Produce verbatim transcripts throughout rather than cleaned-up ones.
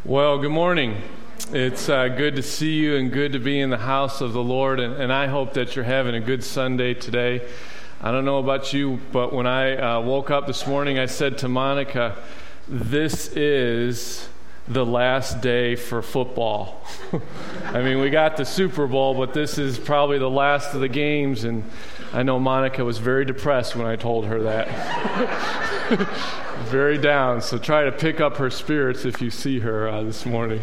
Well, good morning. It's uh, good to see you and good to be in the house of the Lord, and, and I hope that you're having a good Sunday today. I don't know about you, but when I uh, woke up this morning, I said to Monica, this is the last day for football. I mean, we got the Super Bowl, but this is probably the last of the games, and I know Monica was very depressed when I told her that. Very down, so try to pick up her spirits if you see her uh, this morning.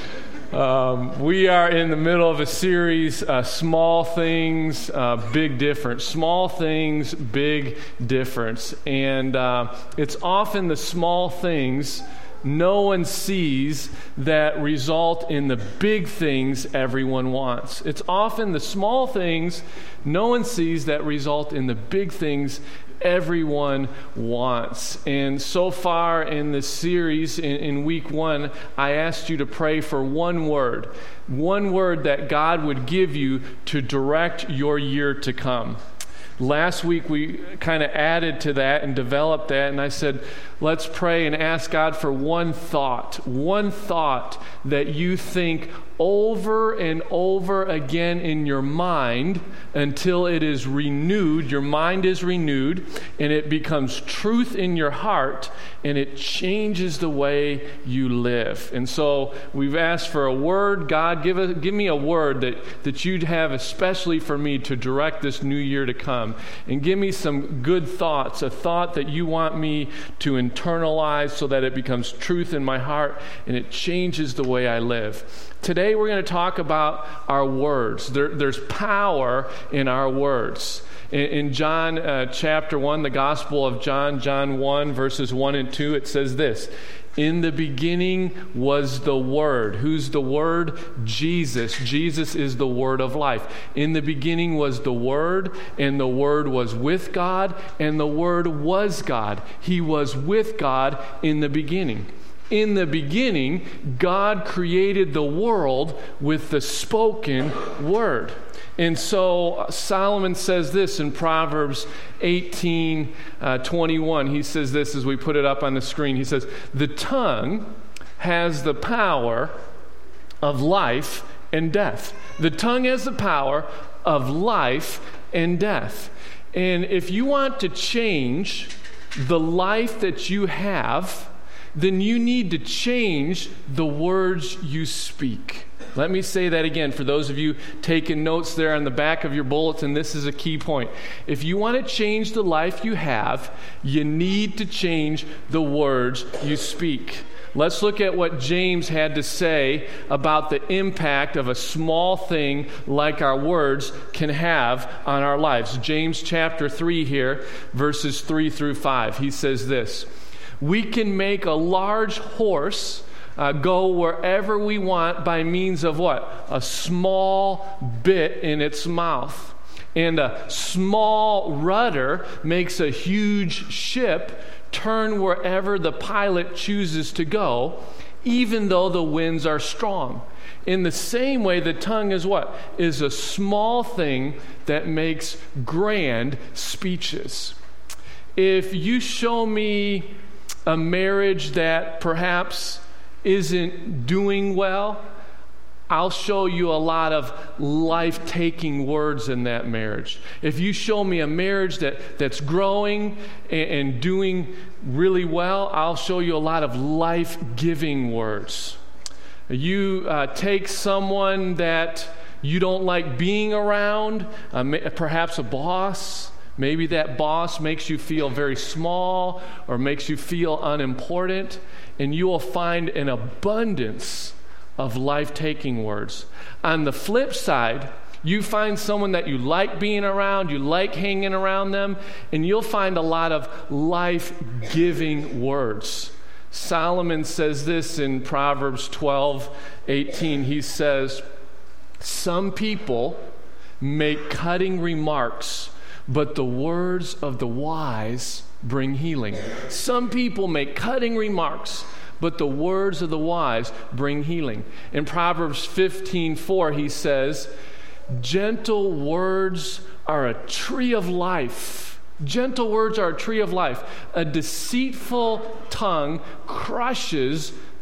Um, we are in the middle of a series, uh, Small Things, uh, Big Difference. Small Things, Big Difference. And uh, it's often the small things no one sees that result in the big things everyone wants. It's often the small things no one sees that result in the big things everyone wants. And so far in this series, in, in week one, I asked you to pray for one word, one word that God would give you to direct your year to come. Last week, we kind of added to that and developed that, and I said, let's pray and ask God for one thought, one thought that you think over and over again in your mind until it is renewed, your mind is renewed, and it becomes truth in your heart, and it changes the way you live. And so we've asked for a word. God, give a, give me a word that, that you'd have especially for me to direct this new year to come. And give me some good thoughts, a thought that you want me to internalize so that it becomes truth in my heart and it changes the way I live. Today we're going to talk about our words. There, there's power in our words. In, in John uh, chapter one, the Gospel of John, John one, verses one and two, it says this: in the beginning was the Word. Who's the Word? Jesus. Jesus is the Word of life. In the beginning was the Word, and the Word was with God, and the Word was God. He was with God in the beginning. In the beginning, God created the world with the spoken word. And so Solomon says this in Proverbs eighteen twenty-one. He says this as we put it up on the screen. He says, the tongue has the power of life and death. The tongue has the power of life and death. And if you want to change the life that you have, then you need to change the words you speak. Let me say that again for those of you taking notes there on the back of your bulletin. This is a key point. If you want to change the life you have, you need to change the words you speak. Let's look at what James had to say about the impact of a small thing like our words can have on our lives. James chapter three here, verses three through five. He says this: we can make a large horse uh, go wherever we want by means of what? A small bit in its mouth. And a small rudder makes a huge ship turn wherever the pilot chooses to go, even though the winds are strong. In the same way, the tongue is what? Is a small thing that makes grand speeches. If you show me a marriage that perhaps isn't doing well, I'll show you a lot of life-taking words in that marriage. If you show me a marriage that, that's growing and, and doing really well, I'll show you a lot of life-giving words. You uh, take someone that you don't like being around, uh, perhaps a boss. Maybe that boss makes you feel very small or makes you feel unimportant, and you will find an abundance of life-taking words. On the flip side, you find someone that you like being around, you like hanging around them, and you'll find a lot of life-giving words. Solomon says this in Proverbs twelve eighteen. He says, some people make cutting remarks, but the words of the wise bring healing. Some people make cutting remarks, but the words of the wise bring healing. In Proverbs fifteen four, he says, gentle words are a tree of life. Gentle words are a tree of life. A deceitful tongue crushes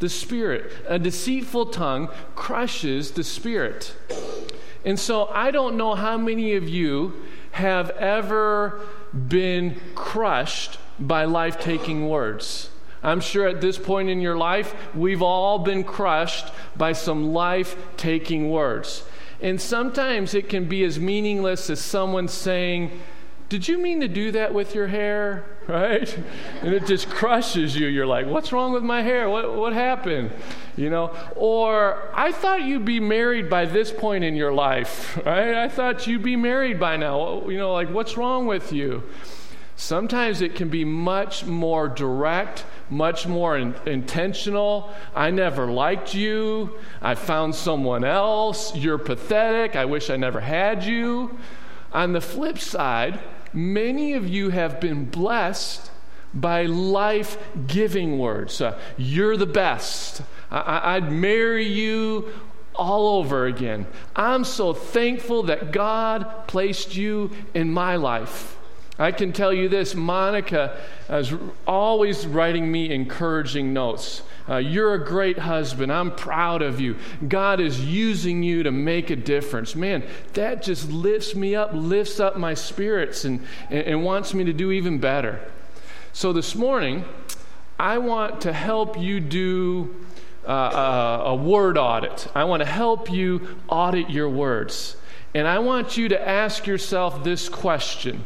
the spirit. A deceitful tongue crushes the spirit. And so I don't know how many of you have ever been crushed by life-taking words. I'm sure at this point in your life, we've all been crushed by some life-taking words. And sometimes it can be as meaningless as someone saying, "Did you mean to do that with your hair?" Right? And it just crushes you. You're like, "What's wrong with my hair? What what happened?" You know? Or, "I thought you'd be married by this point in your life." Right? "I thought you'd be married by now." You know, like, "What's wrong with you?" Sometimes it can be much more direct, much more in, intentional. "I never liked you. I found someone else. You're pathetic. I wish I never had you." On the flip side, many of you have been blessed by life-giving words. Uh, "You're the best. I- I'd marry you all over again. I'm so thankful that God placed you in my life." I can tell you this, Monica is always writing me encouraging notes. Uh, "You're a great husband. I'm proud of you. God is using you to make a difference." Man, that just lifts me up, lifts up my spirits, and, and, and wants me to do even better. So this morning, I want to help you do uh, a, a word audit. I want to help you audit your words. And I want you to ask yourself this question: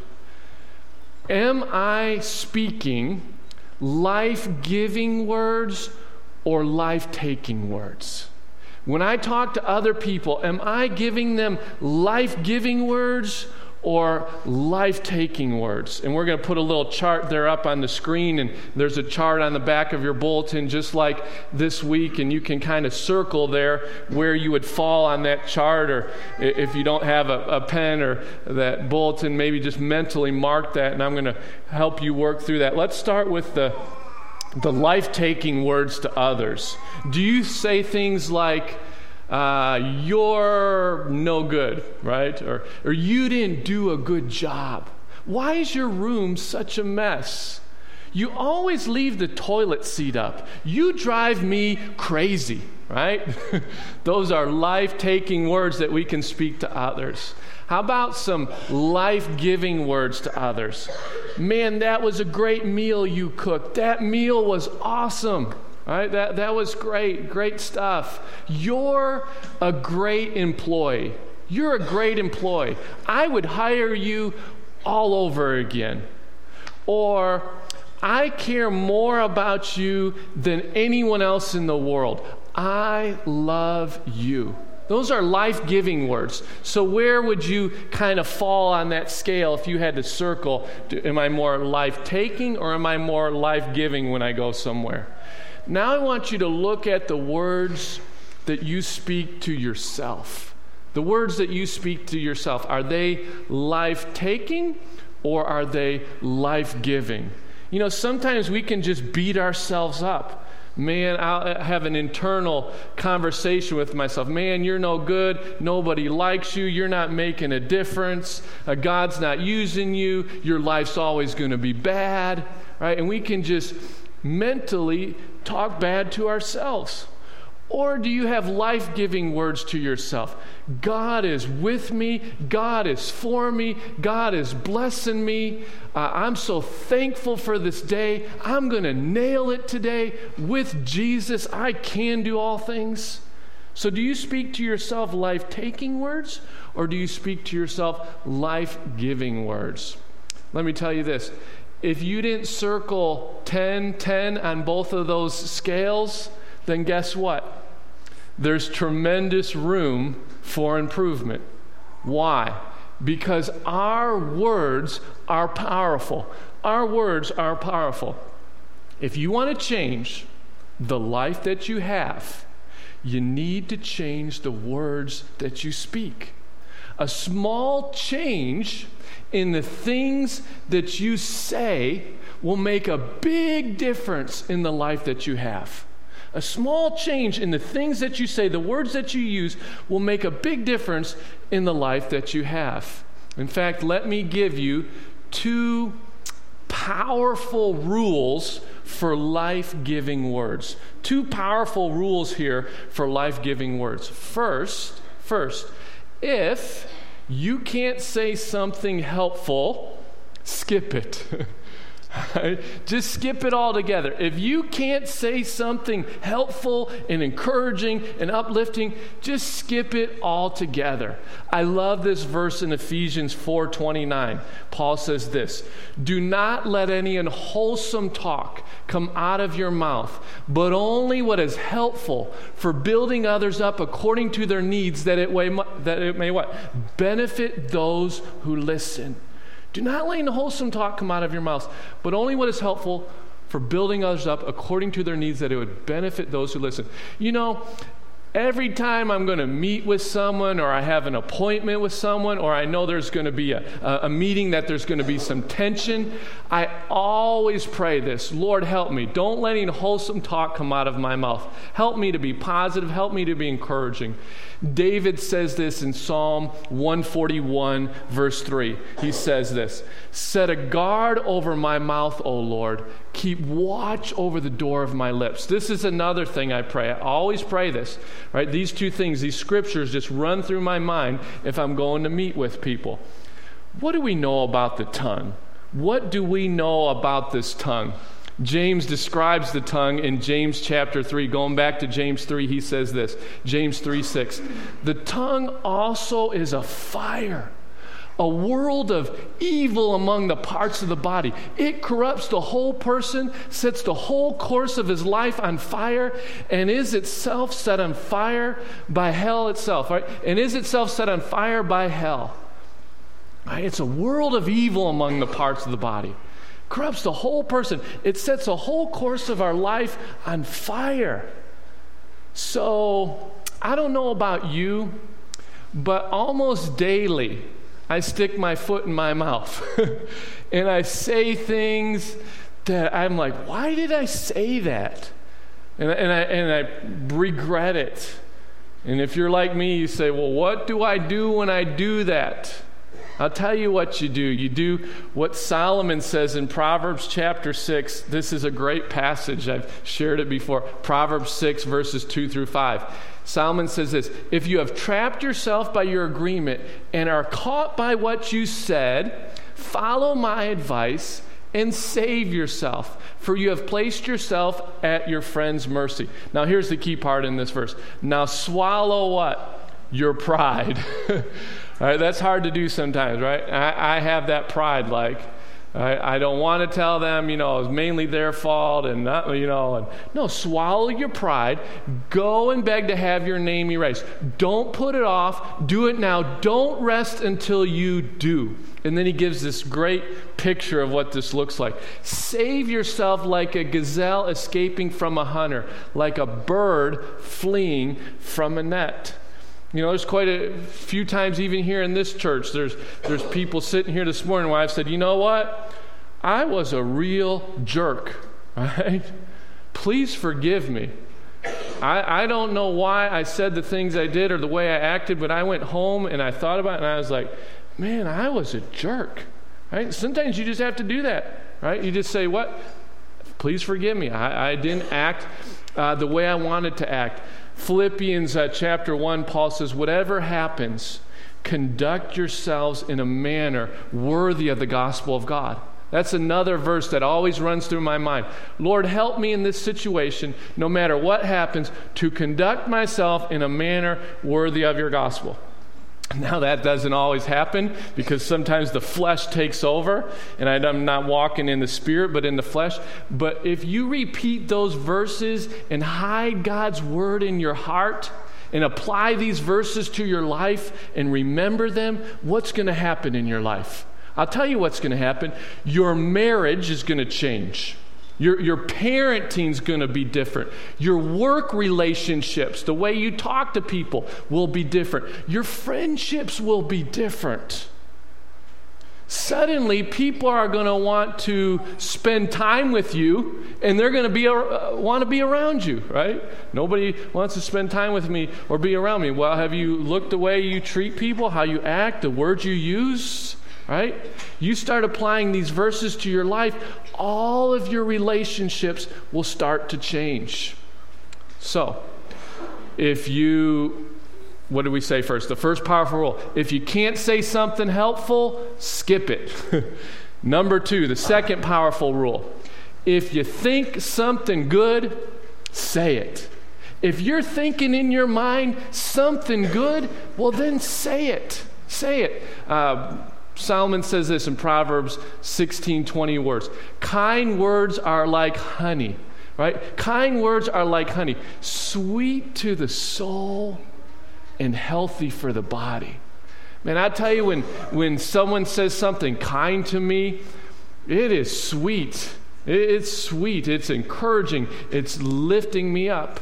am I speaking life-giving words or life-taking words? When I talk to other people, am I giving them life-giving words or life-taking words? And we're going to put a little chart there up on the screen, and there's a chart on the back of your bulletin just like this week, and you can kind of circle there where you would fall on that chart, or if you don't have a, a pen or that bulletin, maybe just mentally mark that, and I'm going to help you work through that. Let's start with the the life-taking words to others. Do you say things like, uh, "You're no good," right? Or, or "You didn't do a good job. Why is your room such a mess? You always leave the toilet seat up. You drive me crazy," right? Those are life-taking words that we can speak to others. How about some life-giving words to others? "Man, that was a great meal you cooked. That meal was awesome." Right? That, that was great. Great stuff. "You're a great employee. You're a great employee. I would hire you all over again." Or, "I care more about you than anyone else in the world. I love you." Those are life-giving words. So where would you kind of fall on that scale if you had to circle? Am I more life-taking or am I more life-giving when I go somewhere? Now I want you to look at the words that you speak to yourself. The words that you speak to yourself, are they life-taking or are they life-giving? You know, sometimes we can just beat ourselves up. Man, I'll have an internal conversation with myself. "Man, you're no good. Nobody likes you. You're not making a difference. Uh, God's not using you. Your life's always going to be bad," right? And we can just mentally talk bad to ourselves. Or do you have life-giving words to yourself? "God is with me. God is for me. God is blessing me. Uh, I'm so thankful for this day. I'm going to nail it today. With Jesus, I can do all things." So do you speak to yourself life-taking words, or do you speak to yourself life-giving words? Let me tell you this. If you didn't circle ten ten on both of those scales, then guess what? There's tremendous room for improvement. Why? Because our words are powerful. Our words are powerful. If you want to change the life that you have, you need to change the words that you speak. A small change in the things that you say will make a big difference in the life that you have. A small change in the things that you say, the words that you use, will make a big difference in the life that you have. In fact, let me give you two powerful rules for life-giving words. Two powerful rules here for life-giving words. First, first, if you can't say something helpful, skip it. Just skip it altogether. If you can't say something helpful and encouraging and uplifting, just skip it altogether. I love this verse in Ephesians four twenty-nine. Paul says this, "Do not let any unwholesome talk come out of your mouth, but only what is helpful for building others up according to their needs, that it may, that it may what? Benefit those who listen." Do not let unwholesome talk come out of your mouth, but only what is helpful for building others up according to their needs, that it would benefit those who listen. You know, every time I'm going to meet with someone, or I have an appointment with someone, or I know there's going to be a, a, a meeting that there's going to be some tension, I always pray this: Lord, help me. Don't let any wholesome talk come out of my mouth. Help me to be positive. Help me to be encouraging. David says this in Psalm one forty-one, verse three. He says this, "Set a guard over my mouth, O Lord. Keep watch over the door of my lips." This is another thing I pray. I always pray this, right? These two things, these scriptures just run through my mind if I'm going to meet with people. What do we know about the tongue? What do we know about this tongue? James describes the tongue in James chapter three. Going back to James three, he says this, James three six, "The tongue also is a fire, a world of evil among the parts of the body. It corrupts the whole person, sets the whole course of his life on fire, and is itself set on fire by hell itself." Right? And is itself set on fire by hell. Right? It's a world of evil among the parts of the body. Corrupts the whole person. It sets the whole course of our life on fire. So, I don't know about you, but almost daily, I stick my foot in my mouth. And I say things that I'm like, why did I say that? And, and, I, and I regret it. And if you're like me, you say, well, what do I do when I do that? I'll tell you what you do. You do what Solomon says in Proverbs chapter six. This is a great passage. I've shared it before. Proverbs six, verses two through five. Solomon says this: "If you have trapped yourself by your agreement and are caught by what you said, follow my advice and save yourself, for you have placed yourself at your friend's mercy." Now here's the key part in this verse. Now swallow what? Your pride. All right, that's hard to do sometimes, right? I, I have that pride, like, I, I don't want to tell them, you know, it's mainly their fault, and not, you know, and no, swallow your pride. Go and beg to have your name erased. Don't put it off. Do it now. Don't rest until you do. And then he gives this great picture of what this looks like. Save yourself like a gazelle escaping from a hunter, like a bird fleeing from a net. You know, there's quite a few times even here in this church, there's there's people sitting here this morning where I've said, you know what? I was a real jerk, right? Please forgive me. I, I don't know why I said the things I did or the way I acted, but I went home and I thought about it and I was like, man, I was a jerk, right? Sometimes you just have to do that, right? You just say, what? Please forgive me. I, I didn't act uh, the way I wanted to act. Philippians uh, chapter one, Paul says, whatever happens, conduct yourselves in a manner worthy of the gospel of God. That's another verse that always runs through my mind. Lord, help me in this situation, no matter what happens, to conduct myself in a manner worthy of your gospel. Now that doesn't always happen because sometimes the flesh takes over and I'm not walking in the spirit but in the flesh. But if you repeat those verses and hide God's word in your heart and apply these verses to your life and remember them, what's going to happen in your life? I'll tell you what's going to happen. Your marriage is going to change. Your, your parenting's going to be different. Your work relationships, the way you talk to people will be different. Your friendships will be different. Suddenly, people are going to want to spend time with you, and they're going to be uh, want to be around you, right? Nobody wants to spend time with me or be around me. Well, have you looked the way you treat people, how you act, the words you use? right? You start applying these verses to your life, all of your relationships will start to change. So, if you, what did we say first? The first powerful rule. If you can't say something helpful, skip it. Number two, the second powerful rule. If you think something good, say it. If you're thinking in your mind something good, well then say it. Say it. Uh, Solomon says this in Proverbs sixteen twenty words. Kind words are like honey, right? Kind words are like honey, sweet to the soul and healthy for the body. Man, I tell you, when, when someone says something kind to me, it is sweet. It's sweet. It's encouraging. It's lifting me up.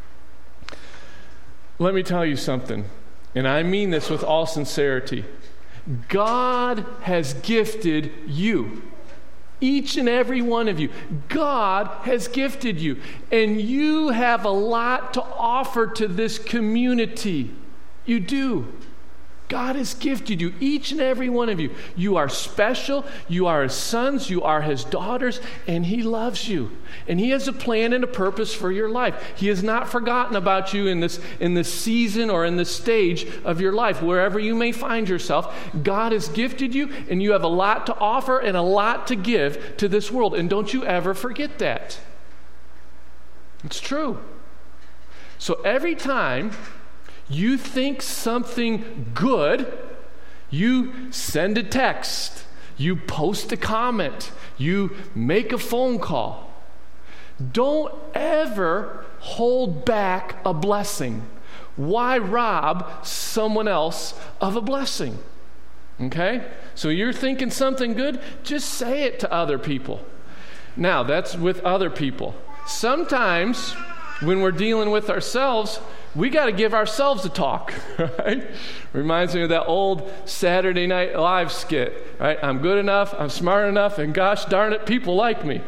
Let me tell you something, and I mean this with all sincerity. God has gifted you. Each and every one of you. God has gifted you. And you have a lot to offer to this community. You do. God has gifted you, each and every one of you. You are special. You are His sons. You are His daughters. And He loves you. And He has a plan and a purpose for your life. He has not forgotten about you in this, in this season or in this stage of your life. Wherever you may find yourself, God has gifted you, and you have a lot to offer and a lot to give to this world. And don't you ever forget that. It's true. So every time you think something good, you send a text, you post a comment, you make a phone call. Don't ever hold back a blessing. Why rob someone else of a blessing? Okay? So you're thinking something good, just say it to other people. Now, that's with other people. Sometimes when we're dealing with ourselves, we got to give ourselves a talk, right? Reminds me of that old Saturday Night Live skit, right? I'm good enough, I'm smart enough, and gosh darn it, people like me.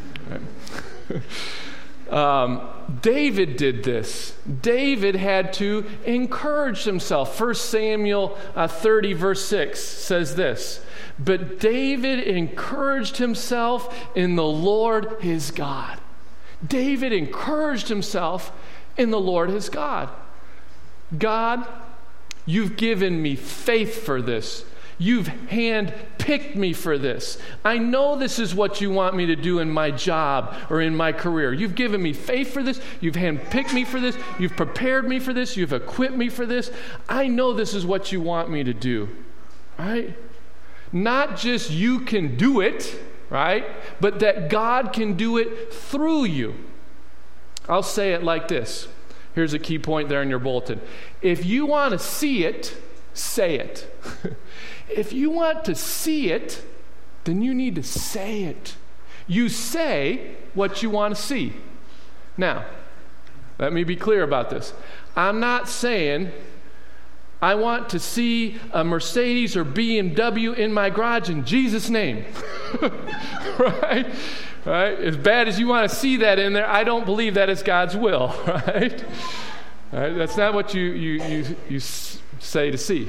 Right? um, David did this. David had to encourage himself. First Samuel uh, thirty, verse six says this, "But David encouraged himself in the Lord his God." David encouraged himself in the Lord his God. God, you've given me faith for this. You've hand-picked me for this. I know this is what you want me to do in my job or in my career. You've given me faith for this. You've hand-picked me for this. You've prepared me for this. You've equipped me for this. I know this is what you want me to do. Right? Not just you can do it, right? But that God can do it through you. I'll say it like this. Here's a key point there in your bulletin. If you want to see it, say it. If you want to see it, then you need to say it. You say what you want to see. Now, let me be clear about this. I'm not saying I want to see a Mercedes or B M W in my garage in Jesus' name. Right? Right? As bad as you want to see that in there, I don't believe that is God's will. Right? Right? That's not what you, you, you, you say to see.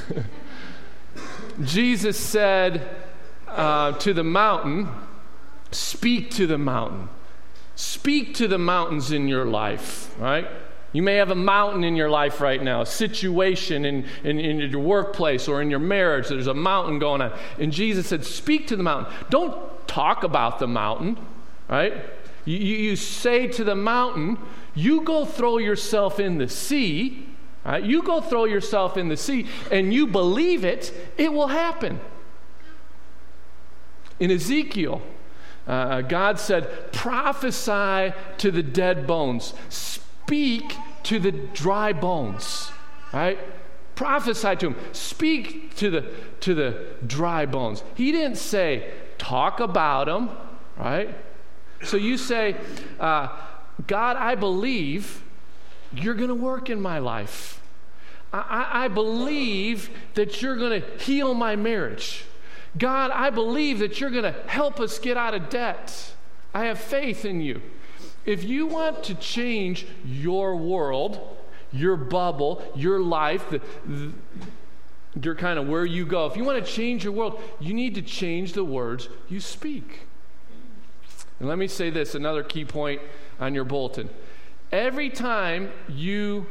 Jesus said uh, to the mountain, speak to the mountain. Speak to the mountains in your life. Right? You may have a mountain in your life right now, a situation in, in, in your workplace or in your marriage. There's a mountain going on. And Jesus said, speak to the mountain. Don't talk about the mountain, right? You, you, you say to the mountain, you go throw yourself in the sea, right? You go throw yourself in the sea, and you believe it, it will happen. In Ezekiel, uh, God said, prophesy to the dead bones. Speak to the dry bones, right? Prophesy to them. Speak to the to the dry bones. He didn't say talk about them, right? So you say, uh, God, I believe you're going to work in my life. I, I, I believe that you're going to heal my marriage. God, I believe that you're going to help us get out of debt. I have faith in you. If you want to change your world, your bubble, your life, the, the, You're kind of where you go. If you want to change your world, you need to change the words you speak. And let me say this, another key point on your bulletin. Every time you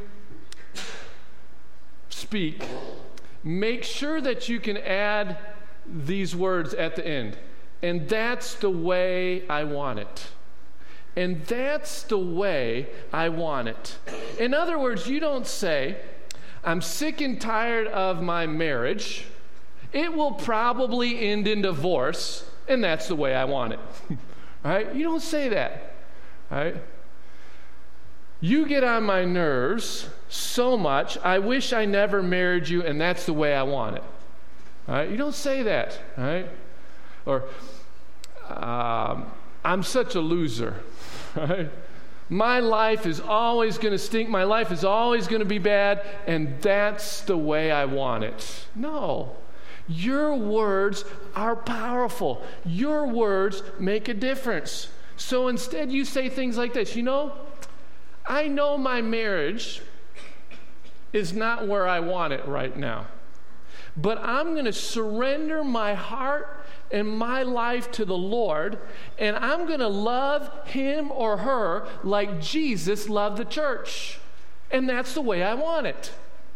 speak, make sure that you can add these words at the end. And that's the way I want it. And that's the way I want it. In other words, you don't say, I'm sick and tired of my marriage. It will probably end in divorce, and that's the way I want it. All right? You don't say that. All right? You get on my nerves so much, I wish I never married you, and that's the way I want it. All right? You don't say that. All right? Or, um, I'm such a loser. All right? My life is always going to stink. My life is always going to be bad, and that's the way I want it. No. Your words are powerful. Your words make a difference. So instead, you say things like this. You know, I know my marriage is not where I want it right now, but I'm going to surrender my heart and my life to the Lord, and I'm going to love him or her like Jesus loved the church. And that's the way I want it.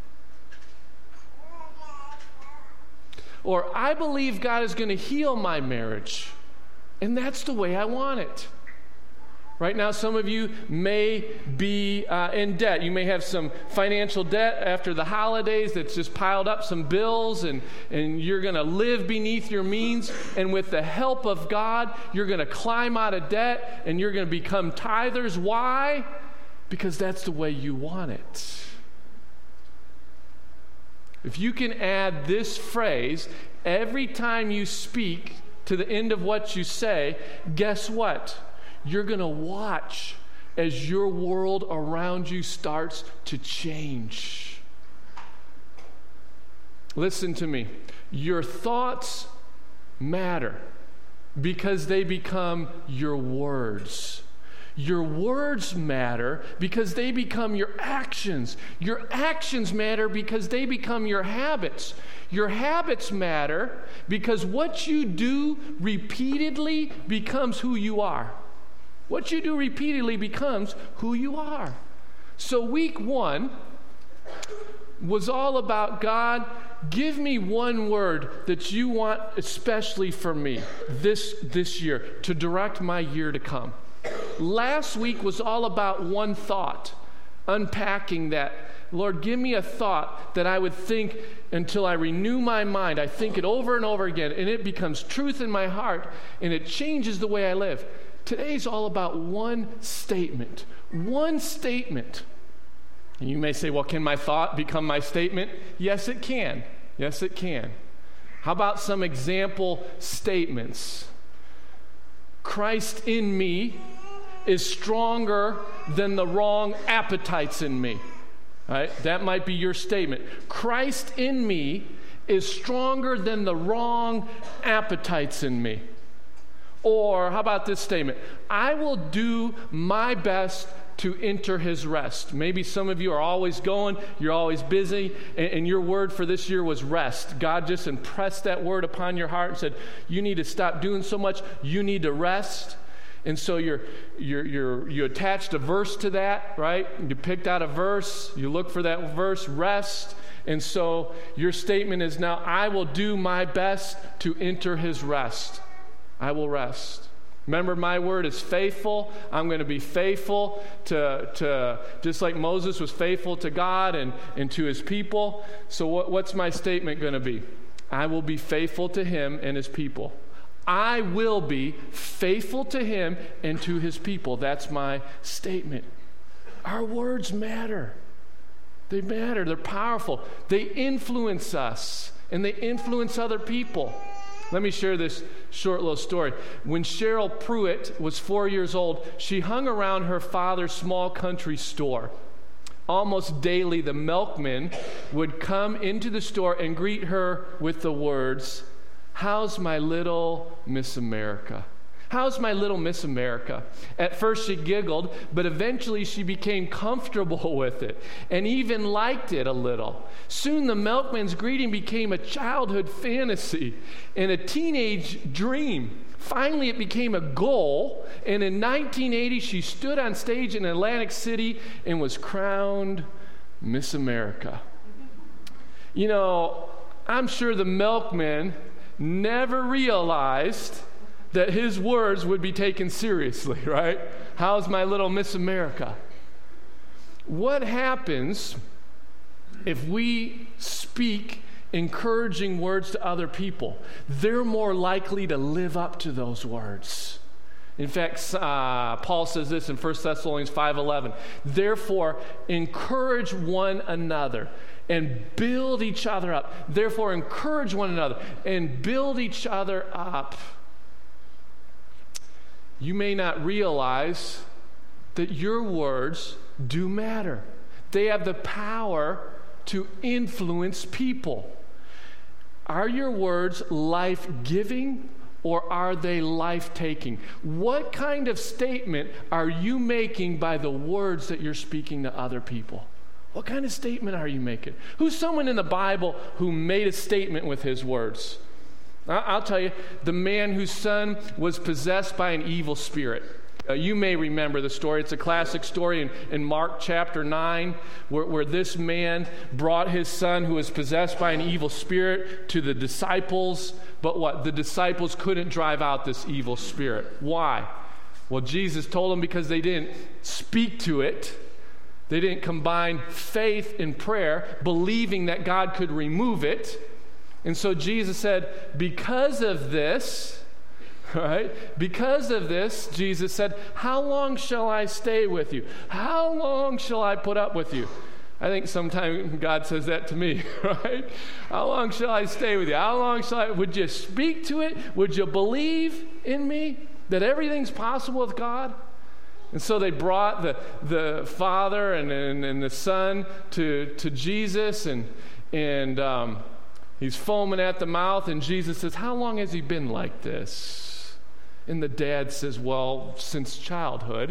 Or I believe God is going to heal my marriage, and that's the way I want it. Right now, some of you may be uh, in debt. You may have some financial debt after the holidays that's just piled up some bills, and, and you're going to live beneath your means. And with the help of God, you're going to climb out of debt, and you're going to become tithers. Why? Because that's the way you want it. If you can add this phrase every time you speak to the end of what you say, guess what? You're going to watch as your world around you starts to change. Listen to me. Your thoughts matter because they become your words. Your words matter because they become your actions. Your actions matter because they become your habits. Your habits matter because what you do repeatedly becomes who you are. What you do repeatedly becomes who you are. So week one was all about, God, give me one word that you want especially for me this, this year to direct my year to come. Last week was all about one thought, unpacking that. Lord, give me a thought that I would think until I renew my mind. I think it over and over again, and it becomes truth in my heart, and it changes the way I live. Today's all about one statement. One statement. And you may say, well, can my thought become my statement? Yes, it can. Yes, it can. How about some example statements? Christ in me is stronger than the wrong appetites in me. All right? That might be your statement. Christ in me is stronger than the wrong appetites in me. Or how about this statement? I will do my best to enter his rest. Maybe some of you are always going, you're always busy, and, and your word for this year was rest. God just impressed that word upon your heart and said, you need to stop doing so much, you need to rest. And so you're, you're, you're, you attached a verse to that, right? You picked out a verse, you look for that verse, rest. And so your statement is now, I will do my best to enter his rest. I will rest. Remember, my word is faithful. I'm going to be faithful to, to just like Moses was faithful to God and, and to his people. So what, what's my statement going to be? I will be faithful to him and his people. I will be faithful to him and to his people. That's my statement. Our words matter. They matter. They're powerful. They influence us, and they influence other people. Let me share this short little story. When Cheryl Pruitt was four years old, she hung around her father's small country store. Almost daily, the milkman would come into the store and greet her with the words, "How's my little Miss America?" How's my little Miss America? At first she giggled, but eventually she became comfortable with it and even liked it a little. Soon the milkman's greeting became a childhood fantasy and a teenage dream. Finally, it became a goal, and in nineteen eighty, she stood on stage in Atlantic City and was crowned Miss America. You know, I'm sure the milkman never realized that his words would be taken seriously, right? How's my little Miss America? What happens if we speak encouraging words to other people? They're more likely to live up to those words. In fact, uh, Paul says this in First Thessalonians five eleven. Therefore, encourage one another and build each other up. Therefore, encourage one another and build each other up. You may not realize that your words do matter. They have the power to influence people. Are your words life-giving or are they life-taking? What kind of statement are you making by the words that you're speaking to other people? What kind of statement are you making? Who's someone in the Bible who made a statement with his words? I'll tell you, the man whose son was possessed by an evil spirit. Uh, you may remember the story. It's a classic story in, in Mark chapter nine, where, where this man brought his son who was possessed by an evil spirit to the disciples. But what? The disciples couldn't drive out this evil spirit. Why? Well, Jesus told them because they didn't speak to it. They didn't combine faith and prayer, believing that God could remove it. And so Jesus said, because of this, right? Because of this, Jesus said, how long shall I stay with you? How long shall I put up with you? I think sometimes God says that to me, right? How long shall I stay with you? How long shall I, would you speak to it? Would you believe in me that everything's possible with God? And so they brought the, the Father and, and, and the Son to, to Jesus, and, and, um, he's foaming at the mouth, and Jesus says, how long has he been like this? And the dad says, well, since childhood.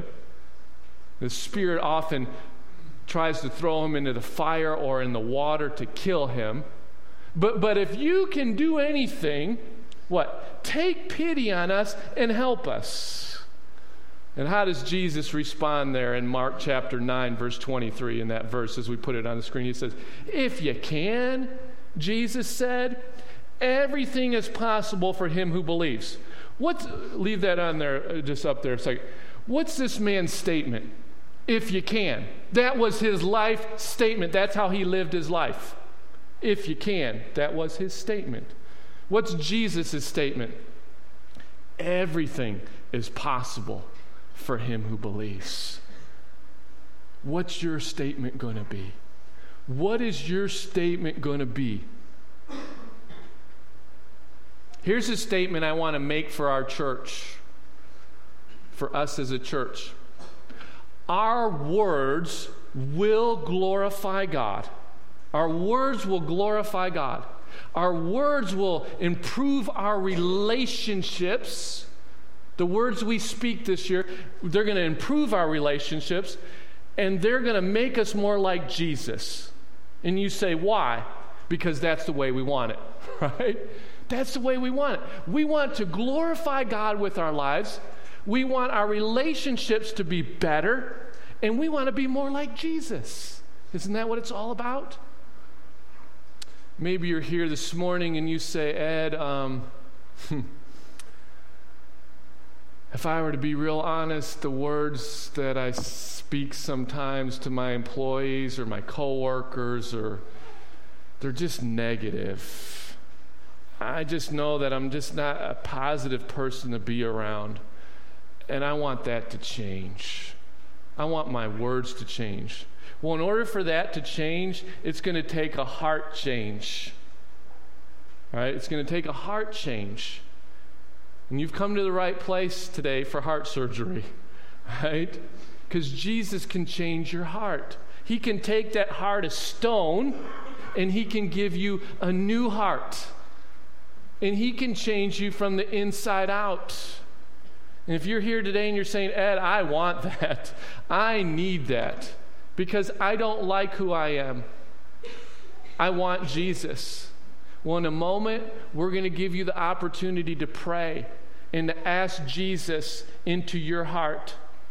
The spirit often tries to throw him into the fire or in the water to kill him. But, but if you can do anything, what? Take pity on us and help us. And how does Jesus respond there in Mark chapter nine, verse twenty-three, in that verse as we put it on the screen? He says, if you can, Jesus said, everything is possible for him who believes. What's, leave that on there, just up there a second. What's this man's statement? If you can. That was his life statement. That's how he lived his life. If you can. That was his statement. What's Jesus' statement? Everything is possible for him who believes. What's your statement going to be? What is your statement going to be? Here's a statement I want to make for our church, for us as a church. Our words will glorify God. Our words will glorify God. Our words will improve our relationships. The words we speak this year, they're going to improve our relationships, and they're going to make us more like Jesus. And you say, why? Because that's the way we want it, right? That's the way we want it. We want to glorify God with our lives. We want our relationships to be better, and we want to be more like Jesus. Isn't that what it's all about? Maybe you're here this morning and you say, Ed, um, if I were to be real honest, the words that I speak sometimes to my employees or my coworkers, or they're just negative. I just know that I'm just not a positive person to be around. And I want that to change. I want my words to change. Well, in order for that to change, it's going to take a heart change. All right? It's going to take a heart change. And you've come to the right place today for heart surgery, right? Because Jesus can change your heart. He can take that heart of stone and he can give you a new heart. And he can change you from the inside out. And if you're here today and you're saying, Ed, I want that. I need that because I don't like who I am. I want Jesus. Well, in a moment, we're going to give you the opportunity to pray and to ask Jesus into your heart.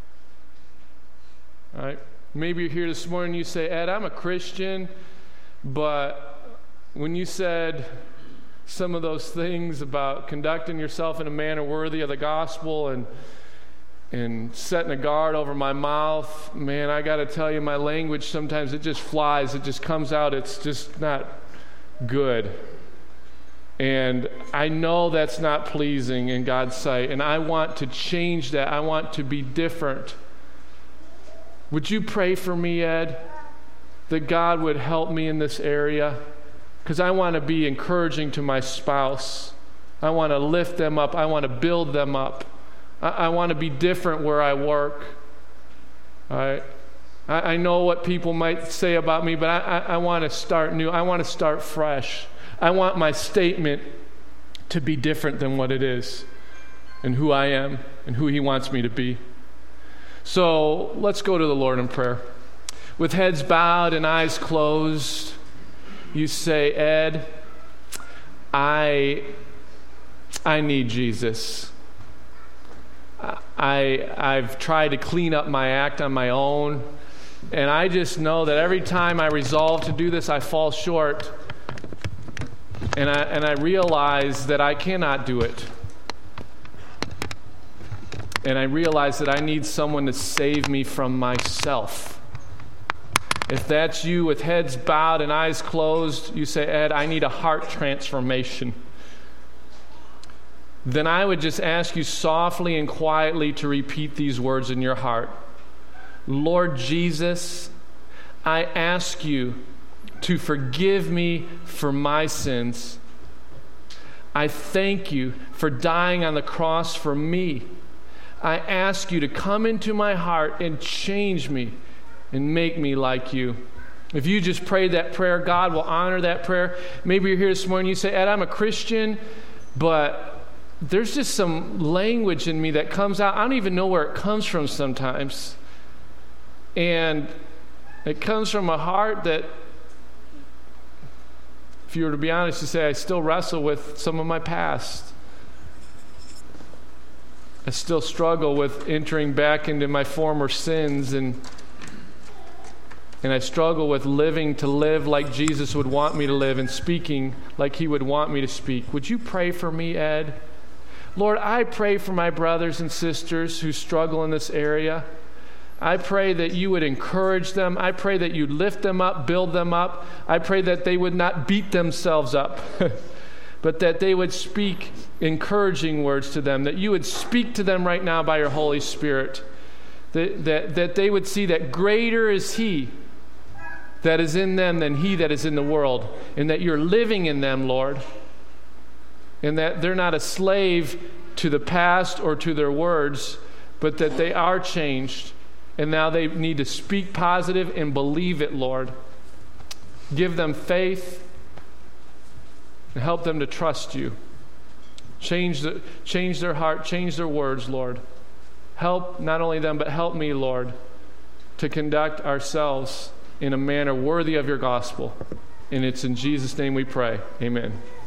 All right? Maybe you're here this morning and you say, Ed, I'm a Christian, but when you said some of those things about conducting yourself in a manner worthy of the gospel and and setting a guard over my mouth, man, I got to tell you, my language sometimes it just flies. It just comes out. It's just not good. And I know that's not pleasing in God's sight, and I want to change that. I want to be different. Would you pray for me, Ed, that God would help me in this area? Because I want to be encouraging to my spouse. I want to lift them up. I want to build them up. I, I want to be different where I work. All right? I, I know what people might say about me, but I, I, I want to start new. I want to start fresh. I want my statement to be different than what it is and who I am and who He wants me to be. So let's go to the Lord in prayer. With heads bowed and eyes closed, you say, Ed, I, I need Jesus. I, I've tried to clean up my act on my own, and I just know that every time I resolve to do this, I fall short. And I, and I realize that I cannot do it. And I realize that I need someone to save me from myself. If that's you with heads bowed and eyes closed, you say, Ed, I need a heart transformation. Then I would just ask you softly and quietly to repeat these words in your heart. Lord Jesus, I ask you to forgive me for my sins. I thank you for dying on the cross for me. I ask you to come into my heart and change me and make me like you. If you just prayed that prayer, God will honor that prayer. Maybe you're here this morning, you say, Ed, I'm a Christian, but there's just some language in me that comes out. I don't even know where it comes from sometimes. And it comes from a heart that, if you were to be honest, you say, I still wrestle with some of my past. I still struggle with entering back into my former sins, and and I struggle with living to live like Jesus would want me to live and speaking like He would want me to speak. Would you pray for me, Ed? Lord, I pray for my brothers and sisters who struggle in this area. I pray that you would encourage them. I pray that you'd lift them up, build them up. I pray that they would not beat themselves up, but that they would speak encouraging words to them, that you would speak to them right now by your Holy Spirit, that, that, that they would see that greater is He that is in them than he that is in the world, and that you're living in them, Lord, and that they're not a slave to the past or to their words, but that they are changed, and now they need to speak positive and believe it, Lord. Give them faith and help them to trust you. Change the, change their heart, change their words, Lord. Help not only them, but help me, Lord, to conduct ourselves in a manner worthy of your gospel. And it's in Jesus' name we pray. Amen.